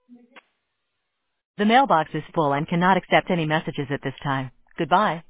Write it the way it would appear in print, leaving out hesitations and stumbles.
The mailbox is full and cannot accept any messages at this time. Goodbye.